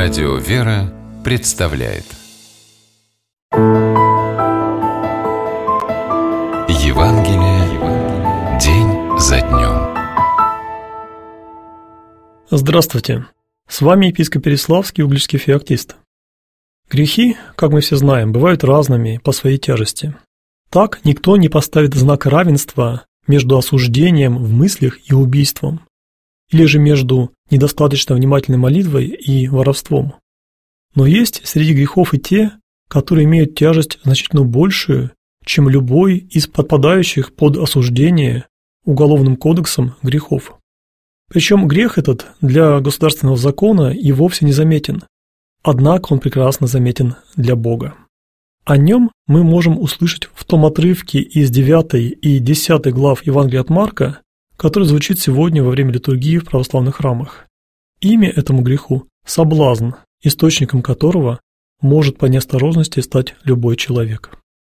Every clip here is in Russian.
Радио «Вера» представляет Евангелие день за днем. Здравствуйте! С вами епископ Переславский, угличский феоктист. Грехи, как мы все знаем, бывают разными по своей тяжести. Так никто не поставит знак равенства между осуждением в мыслях и убийством, или же между недостаточно внимательной молитвой и воровством. Но есть среди грехов и те, которые имеют тяжесть значительно большую, чем любой из подпадающих под осуждение Уголовным кодексом грехов. Причем грех этот для государственного закона и вовсе не заметен, однако он прекрасно заметен для Бога. О нем мы можем услышать в том отрывке из 9 и 10 глав Евангелия от Марка, который звучит сегодня во время литургии в православных храмах. Имя этому греху – соблазн, источником которого может по неосторожности стать любой человек.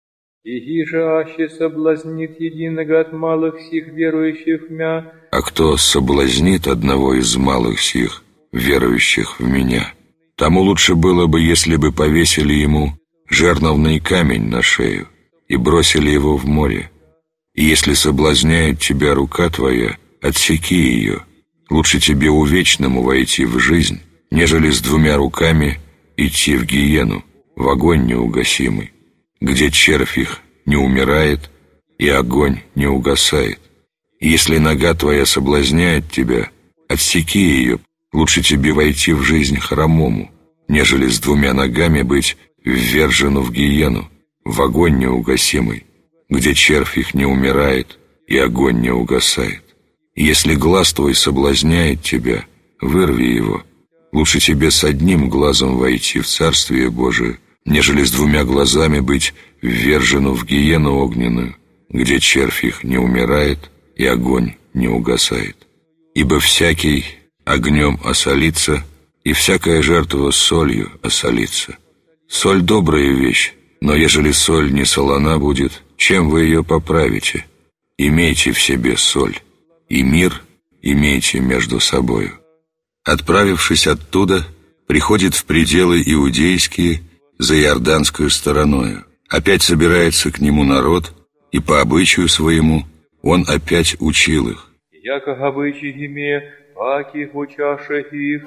«Иги же аще соблазнит единого от малых сих верующих в мя». А кто соблазнит одного из малых сих, верующих в меня, тому лучше было бы, если бы повесили ему жерновный камень на шею и бросили его в море. И если соблазняет тебя рука твоя, отсеки ее. Лучше тебе увечному войти в жизнь, нежели с 2 руками идти в гиену, в огонь неугасимый, где червь их не умирает и огонь не угасает. И если нога твоя соблазняет тебя, отсеки ее. Лучше тебе войти в жизнь хромому, нежели с 2 ногами быть ввержену в гиену, в огонь неугасимый, где червь их не умирает и огонь не угасает. И если глаз твой соблазняет тебя, вырви его. Лучше тебе с 1 глазом войти в Царствие Божие, нежели с 2 глазами быть ввержену в гиену огненную, где червь их не умирает и огонь не угасает. Ибо всякий огнем осолится, и всякая жертва солью осолится. Соль добрая вещь, но ежели соль не солона будет, чем вы ее поправите? Имейте в себе соль, и мир имейте между собою. Отправившись оттуда, приходит в пределы иудейские за иорданскую стороною. Опять собирается к нему народ, и по обычаю своему он опять учил их. «Яко обычай име, паки учаше их».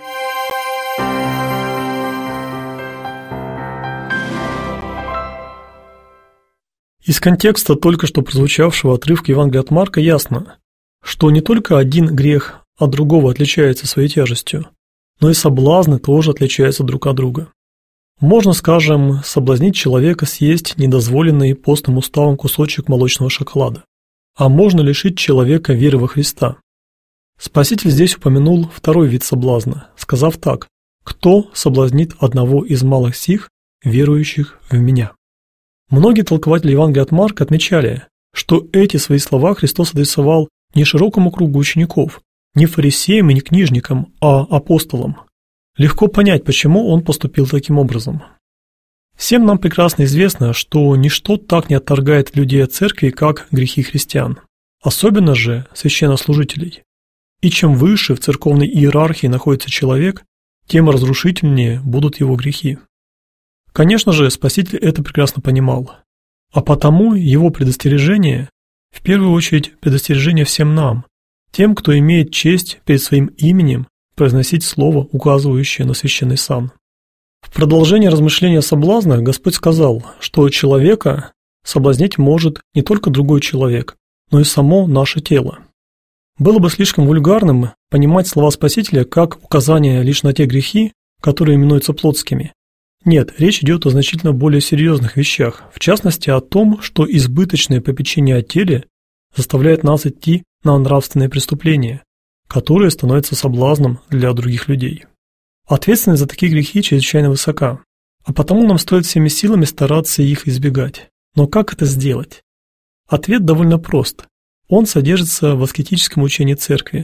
Из контекста только что прозвучавшего отрывка Евангелия от Марка ясно, что не только один грех от другого отличается своей тяжестью, но и соблазны тоже отличаются друг от друга. Можно, скажем, соблазнить человека съесть недозволенный постным уставом кусочек молочного шоколада, а можно лишить человека веры во Христа. Спаситель здесь упомянул второй вид соблазна, сказав так: «Кто соблазнит одного из малых сих, верующих в Меня?» Многие толкователи Евангелия от Марка отмечали, что эти свои слова Христос адресовал не широкому кругу учеников, не фарисеям и не книжникам, а апостолам. Легко понять, почему он поступил таким образом. Всем нам прекрасно известно, что ничто так не отторгает людей от церкви, как грехи христиан, особенно же священнослужителей. И чем выше в церковной иерархии находится человек, тем разрушительнее будут его грехи. Конечно же, Спаситель это прекрасно понимал, а потому его предостережение, в первую очередь предостережение всем нам, тем, кто имеет честь перед своим именем произносить слово, указывающее на священный сан. В продолжение размышления о соблазнах Господь сказал, что человека соблазнить может не только другой человек, но и само наше тело. Было бы слишком вульгарным понимать слова Спасителя как указание лишь на те грехи, которые именуются плотскими. Нет, речь идет о значительно более серьезных вещах, в частности о том, что избыточное попечение о теле заставляет нас идти на нравственные преступления, которые становятся соблазном для других людей. Ответственность за такие грехи чрезвычайно высока, а потому нам стоит всеми силами стараться их избегать. Но как это сделать? Ответ довольно прост. Он содержится в аскетическом учении Церкви.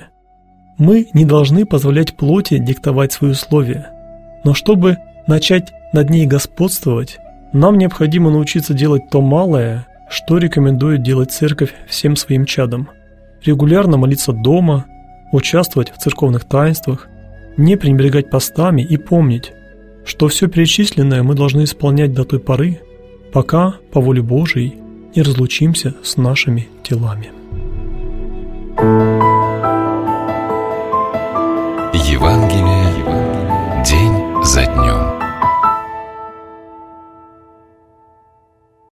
Мы не должны позволять плоти диктовать свои условия, но чтобы начать над ней господствовать, нам необходимо научиться делать то малое, что рекомендует делать Церковь всем своим чадам. Регулярно молиться дома, участвовать в церковных таинствах, не пренебрегать постами и помнить, что все перечисленное мы должны исполнять до той поры, пока, по воле Божией, не разлучимся с нашими телами.